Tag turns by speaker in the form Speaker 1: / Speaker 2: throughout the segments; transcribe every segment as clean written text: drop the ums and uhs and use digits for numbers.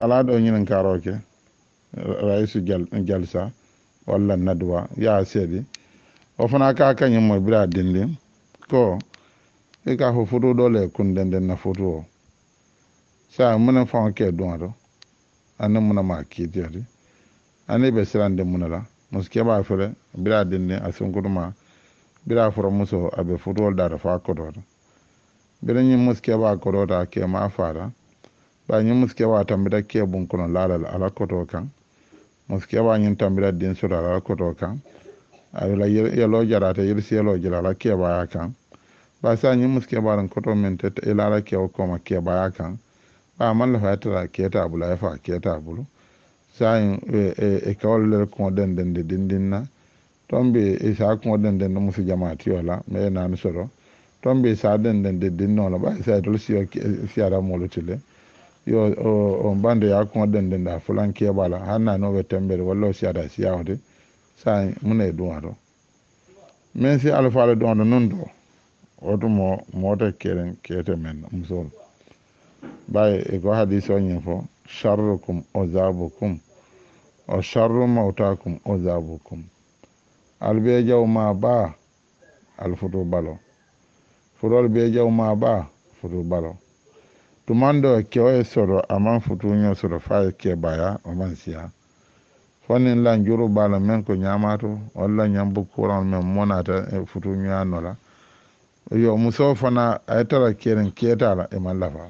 Speaker 1: ala ɗo ñinin karoke raisu jalsa walla nadwa ya seeɗi o fana ka kañum mo bira dindin ko e ka fo futu ɗo le kunde nden na futu o sa mune faŋo ke duŋa to ani muna ma kiitiyati ani ɓe sirande mune la musu keɓa fere bira dindin a sunkutuma bira foro muso aɓe futuwol data fa kotota bira ñin musu keɓa kotota ke ma fata ba ñin musu keɓa tambita ke bun kono lalal ala koto kan musu keɓa ñin tambita din soto ala koto kan awila yelo jarata yirsi yelo jara ala keɓaya kan ba sa ñin musu keɓaɗan koto min te ila ala kewo koma keɓaya kan ba man lafa yatara keta bulu ay fa keta bulu sa e kawol lel ko den den de dindinna tombe e sa ko den den musu jamaati wala me nan soro tombe sa den den de dinno la ba sa to siara molotile yo o bande ya ko den den da fulan ke bala hanna no be tembere walla siara siyawde sa mune duwado men si alfaale don non do otumo mota keren kete men musol bay e ko hadiso nyin fo sharrukum ozabukum o sharru mautakum ozabukum albe jaw ma ba alfutu balo furol be jaw ma ba futu balo tumando ke o soro aman futu nyo soro fa ke baya o man siya fonin lan juru bala men ko nyamato walla nyambu kuran men monata futu nyo anola yo muso fana aytara keren ketala e man lafa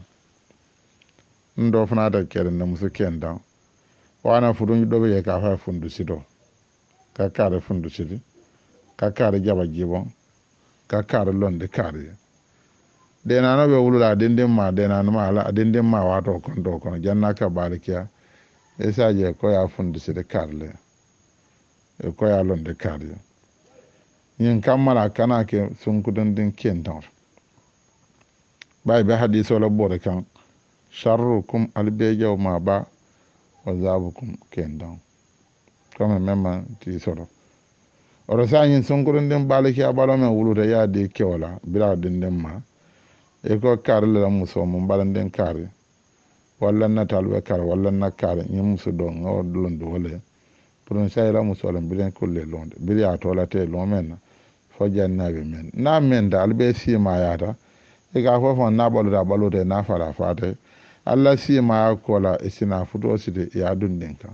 Speaker 1: ndo fana da keren na muso kenda wana futu do be ka fa fundu sido ka kare fundu sidi ka kare jaba jibo ka kare londe kare de nano be wulula dindin ma de nano ma ala dindin ma wato kondo kono janna ka barikiya e saje ko ya fundu sidi karle e ko ya londe kare yin kammala kana ke sunkudin din kentan bai be hadiso la bore kan sharrukum albejaw ma ba wa zabukum kendan comme même ti soro oro sa yin sunkudin din baliki abalo men wulude ya de kewala bila din ma e ko karle la muso mun balanden kare walla natal be kare walla nakare yin muso do ngawdon do wala pour sa la muso la bilen kulle londe biya to la te lo men fo jannaɓe men na men da alɓe sima yata e ka fof on naɓaluda ɓalude na fala fate allah sima kola e sina futo side ya dundin kan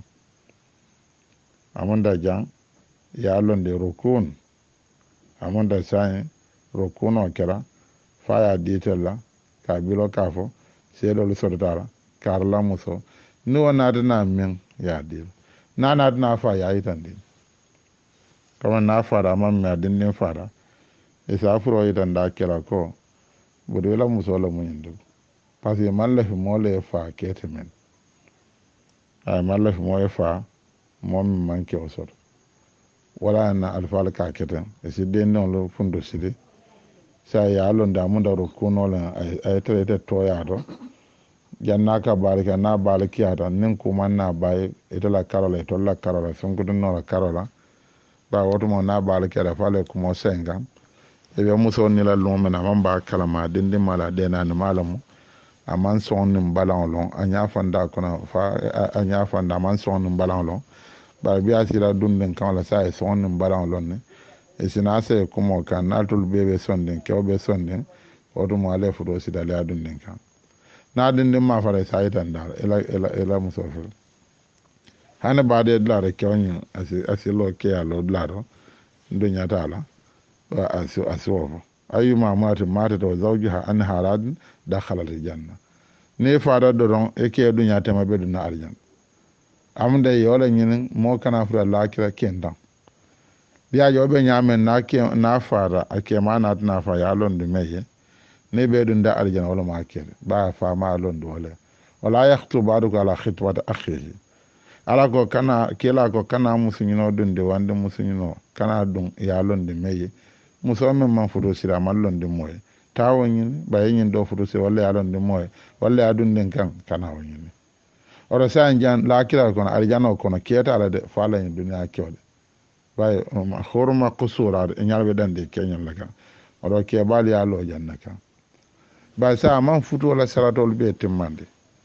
Speaker 1: amunda jan ya londe rukun amunda sayi rukun o kera faya ditella ka bilo ka fo seeɗolu sodotala karla muso ni o natana men ya dil na natana fa ya yitandin kama na fara man me adin fara e sa furo yitan da kira ko budu la muso la munyindu parce que man la fi mo le fa kete men ay man la fi mo e fa mo man ke osor wala na alfal ka kete e si den non lo fundo sidi sa ya lon da mun da ro kuno la ay trete to ya do janna ka barika na baliki ata nin kuma na bay ito la karola ito la karola sunkudu no la karola ba woto mo na baala kera fale kumo senga e be muso ni la lon na man ba kalama dindi mala de na mala mu aman son nim balan lon anya fanda kono fa anya fanda man son nim balan lon ba biya sira dunden kan la sai son nim balan lon ne e sina se kumo kan natul bebe sonden ke obe sonden woto mo ale fudo sida le dunden kan na dindi ma fare sai tan dal ela muso fil hana baade dlare kewni asi lo ke alo dlaro ndo nyata la wa asu ayuma mata to zawjiha an harad dakhala al janna ne fara do ron e ke du nyata ma bedu na aljan amde yola nyin mo kana fura lakira kenda biya jo be nyamen na ke na fara ake mana na fa ya lon du meye ne bedu nda aljan wala ma ke ba fa ma lon du wala yaqtu ba'du ala khitwat akhihi ala ko kana kela ko kana musuñino dunde wande musuñino kana dun ya londe meye muso men man fudo sira man londe moye tawo ñin baye ñin do fudo sira walla ya londe moye walla ya dunden kan kana o ñin oro sa jan la kila kono arjano kono keta ala de fala ñin duniya kewde baye horma qusura ñalbe dande keñol la kan oro ke bal ya lo janna kan baye sa man fudo la salatol be timmande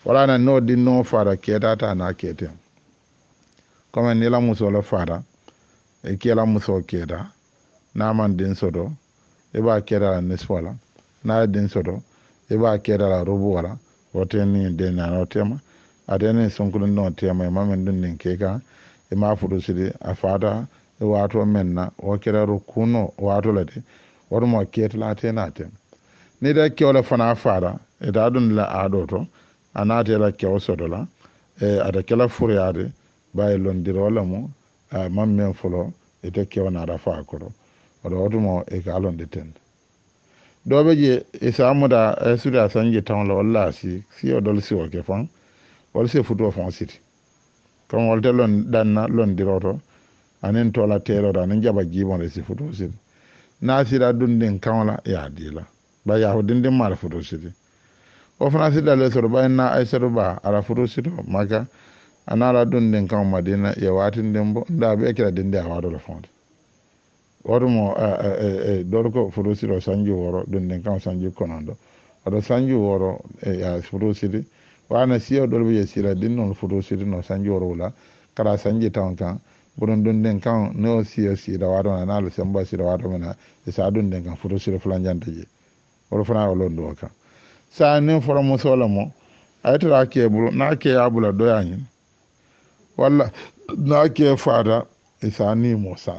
Speaker 1: wala na no di no fara keta ta na kete comme ni la muso la fara e ki la muso keta na man din sodo e ba keta la neswala na din sodo e ba keta la robo wala wote ni de na no tema adene sonkulu no tema ma men dun nin keka e ma fudu sidi a fata e wato menna o kera ru kuno wato lade wodo mo keta la te na te ni da kewle fana fara e da dun la ado to anate la kew sodo la e ada kala furiade bay londiro la mo mam men folo e te kew na da fa ko odo wodo mo e ka londe ten dobe je e samuda e suda sanje tan la walla si o dol si o ke fan wala se futo fan siti comme wolte lon danna londiro to anen tola tero da nan jaba jibon re si futo siti na sira dundin kanwala ya dila ba ya hodin mal futo siti o fana sida le soro ba na ay soro ba ala futo siti maka anala dundin kan madina ya watin dembo da be kira dinde a wado le fonde worumo dorko futo siti sanji woro dundin kan sanji konondo odo sanji woro ya futo siti wana siyo dolbe je sira dinnon futo siti no sanji woro wala kara sanji tan kan buron dundin kan no siyo sira wado na nalo semba sira wado mena isa dundin kan futo siti flanjante je woro fana wolo ndo kan sa nin foro mo solo mo aytara ke bulu na ke abula doyanyin walla na ke fada isa ni mo sar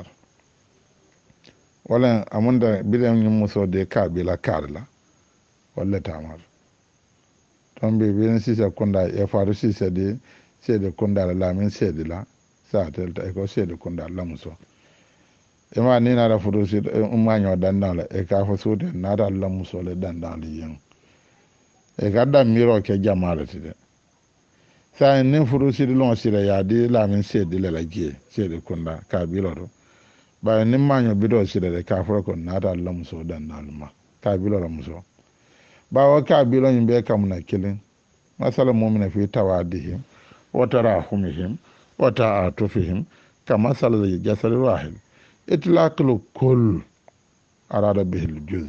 Speaker 1: wala amunda bilen nyum muso de kabila karla walla tamar tombe bilen sisa konda e faru sisa de sede konda la min sede la sa telta e ko sede konda la muso e ma ni na da fudo si umma nyo dandala e ka fa sude na da la muso le dandala yin e gadda miro ke jamare tide sa nin fudo si lon si ya di la min sede la gie sede konda kabila do ba nin ma nyo bido si de ka fa ko na da la muso dandala ma kabila la muso ba wa kabila yin be kam na kilin masala mu'mina fi tawadihim wa tarahumihim wa ta'atufihim kama masala jasad wahid itlaqul kull arada bihi al-juz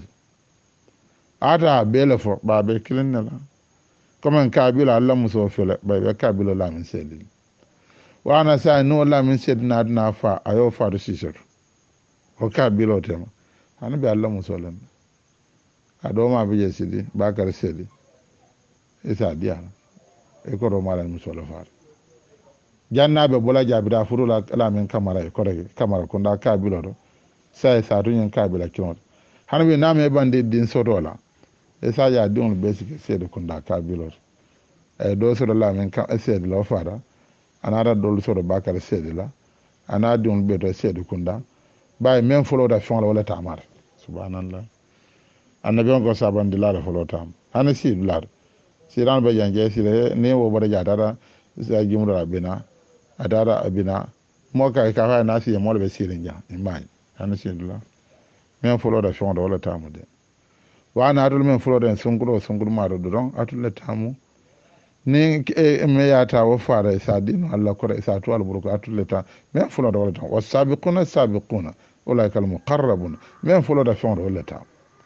Speaker 1: ada bele fo ba be kilin la comme kabila Allah muso fele ba be kabila la min sedi wa ana sa no la min sedi na fa ayo fa do sisir o kabila tema ana be Allah muso len ado ma be sedi ba kar sedi isa dia e ko do mala muso la fa jannaɓe bola jaabira furula alamin camara e korege camara ko nda kabila ɗo sa sa tuñen kabila kinoɗo hano wi nami e ɓande din sotola e sa ya diŋol ɓesike seede ko nda kabila ɗo eyi ɗo soɗo lamin seede la o fata anaata ɗol soɗo bakara seede la ana diŋol ɓeeto seede kunda ɓawi même foloda feŋola wala tamata subhanallah annabi on ko sabandi laada folo tama hana siidu laada siran ɓe jan jee sire ni wo ɓoɗa jatata sa jumɗoɗa bina adara abina mo ka fa na si mo be sirin ja imani an sidula men folo da fon da wala tamu de wa na atul men folo da sunguro ma do don atul tamu ni me ya ta wo fara sa dinu Allah ko sa to al burku atul ta men folo da wala ta wasabiquna ulaika al muqarrabun men folo da fon da wala ta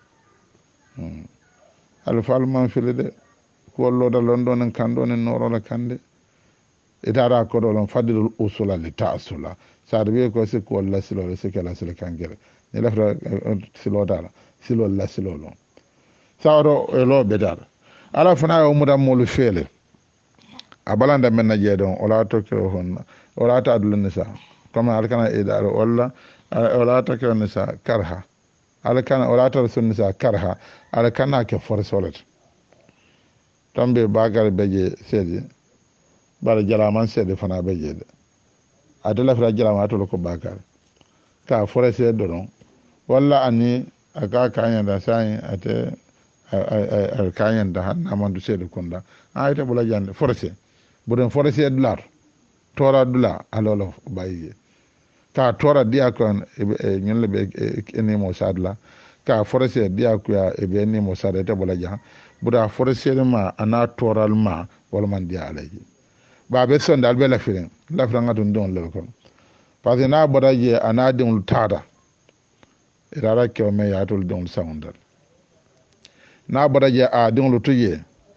Speaker 1: al falman filide ko lo da london kan don noro la kande itara ko ɗo ɗon fadilul usula li tasula saɗa wiye ko sikku walla silole sikkela sila kankere ni lefta silodala silol la silol on sawato e lo ɓetata ala fana o mudammolu feele a balanda men na jeeɗon ola tokkiro hon ola taadulani sa comme alkana idare walla ola tokkironi sa karha alkana ola tar sonni sa karha alkana ke force olata tombe bagare beje seedi bara jalaman seede fana be jeede ate lafira jalama atolo ko bakar ka forese do non walla ani aka kanyanda sai ate al kanyanda hanna mandu seede kunda ayta bula jande forese budon forese dular tora dula alolo bayi ka tora dia kon e nyonle be eni mo sadla ka forese dia ko ya e be eni mo sadla te bula jan buda forese ma ana toral ma wala man dia alaji ba be son dal be la firin ngatun don le ko parce que na boda je ana dum tada irara ke me ya tul don soundal na boda je a dum lu tuye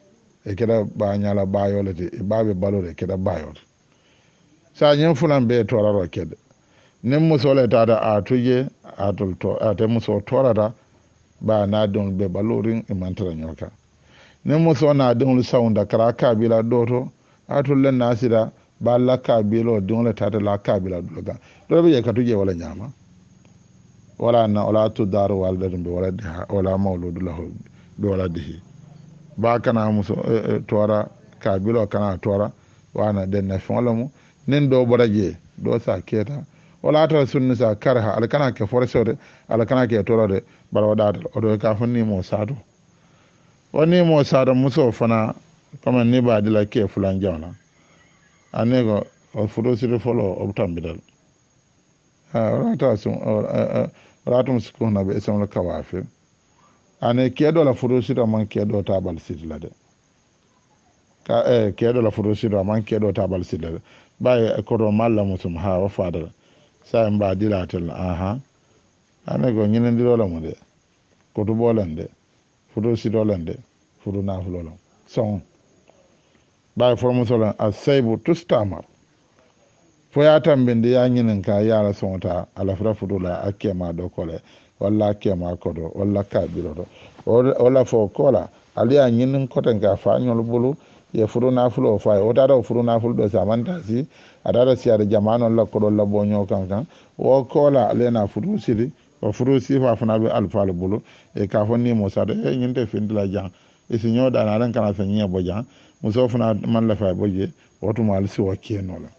Speaker 1: e keda ba nyala ba yolete e babe balore keda ba yol sa nyen fulan be toraro kede nen muso le tada a tuje atul to ate muso torada ba na don be balorin e mantara nyoka nen muso na don saunda kara kabila doto atul len nasida ba la kabilo don le tada la kabila doga do be ka tuje wala nyama wala na wala tu daru waldatum be wala diha wala mawludu lahu be wala dihi ba kana muso tora kabilo kana tora wana den na folamu nen do boraje do sa keta wala ta sunni sa karha al kana ke forsore al kana ke torode bala wadata o do ka fonni mo sado woni mo sado muso fana kama ni ba dila ke fulan jawna anego o fudo sire folo o tambidal wala ta sun wala tum sukuna be esam la kawafe ane kedo la fudo sire man kedo ta bal sidla de ka kedo la fudo sire man kedo ta bal sidla de baye ko do malla musum ha wa fadala sa mba dilatel aha ane go nyinen dirola mo de ko to bolande fudo sidolande fudo na fulolo son baye formo sola asaybu tustamar fo ya tambinde ya nyinen ka yara sonta ala fra fudo la akema do kole walla akema kodo walla ka birodo walla fo kola ali ya nyinen koten ka fa nyol bulu ye fudo na fulo fa o dada fudo na fulo do samanta si adada si ada jamano la kodo la bonyo kankan o kola alena fudo siri o fudo si fa fana be alfa le bulu e ka fo ni mo sa de nyinte findila jang e si nyoda na ran kana fa nyi bo jang muso fana man la fa boje wotu mal si o keno la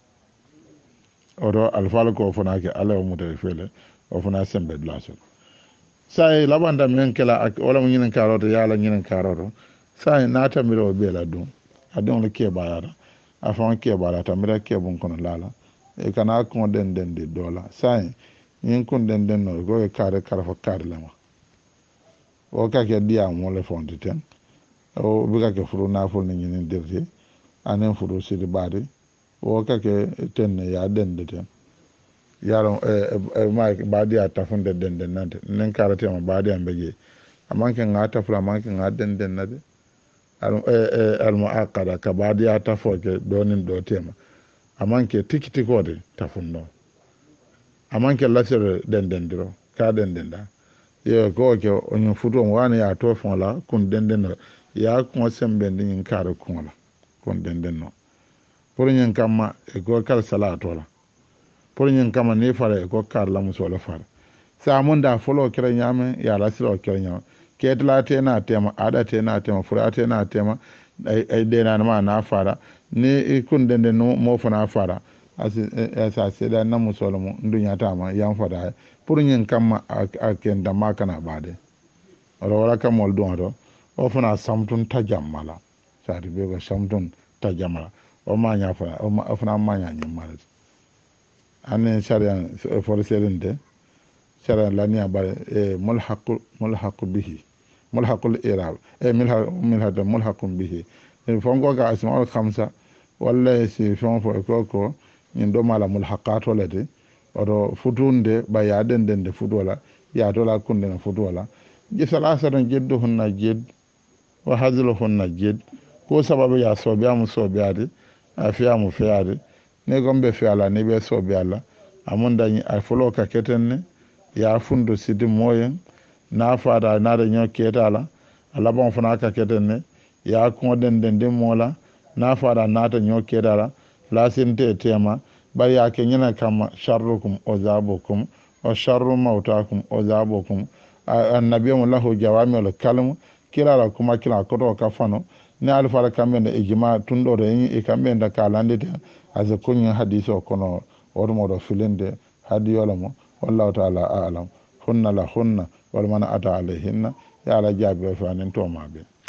Speaker 1: odo alfa ko fana ke ala o muta fele o fana sembe glaso sai labanda men kala ak wala mo nyinen karoto yala nyinen karoto sai nata miro be la dum adon le ke bayara afan ke bala tamira ke bun kono lala e kana ko den de dola sai nyin kun den no go e kare fo kare lama o ka ke dia mo le fondi ten o biga ke furu na ful ni nyin dirti anen furu sidi bari o ka ke ten ya den de ten yaro ma badi ata funde den nante nen karate ma badi ambeje amanke ngata fula amanke ngaden den nade al muaqada ka badi ata foke donin do tema amanke tikiti kode tafunno amanke lasere den diro ka den da yo ko ke onyo futo wani ya to fon la kun den no ya ko sembe ndin kare kun la kun den no pour nyen kama e go kal salato la pour nyen kama ne fare ko kar la muso la fare sa mun da folo kire nyame ya la silo kire nyame ke tla te na tema ada te na tema fura te na tema ai de na ma na fara ni kun den no mo fana fara asi asa se da na muso la mu ndunya ta ma yan fara pour nyen kama aken da ma kana bade wala kam mol don do o fana samtun tajammala sa ri be go samtun tajammala o ma nya fara o fana ma nya nyimala ane sharia forselinde sharia lania bare mulhaqu bihi mulhaqul i'rab mulhaqun bihi fongo ga asmaul khamsa walla si fonfo ko nyin do mala mulhaqato lede odo futunde ba ya den fudola ya dola kunde na fudola je salasa don jedduhunna jed wa hazluhunna jed ko sababu ya sobiamu sobiade afiamu fiade ne gombe fi ala ne be so be ala amunda a folo ka ketenne ya fundo sidi moyen na fada na da nyo ketala ala bon fana ka ketenne ya ko den mola na fada na ta nyo ketala la sinte tema ba ya ke nyina kama sharrukum ozabukum wa sharru mautakum ozabukum annabiyyu lahu jawami'ul kalim kila kuma kila ko ka fano ne alfara kambe da ijma tundo da yin ikambe da kalande ta aza kunyin hadisi o kono ormo filinde hadiyola mo wallahu ta'ala a'lam hunna la hunna wal man ata alayhinna ya ala jabe fa nen to mabe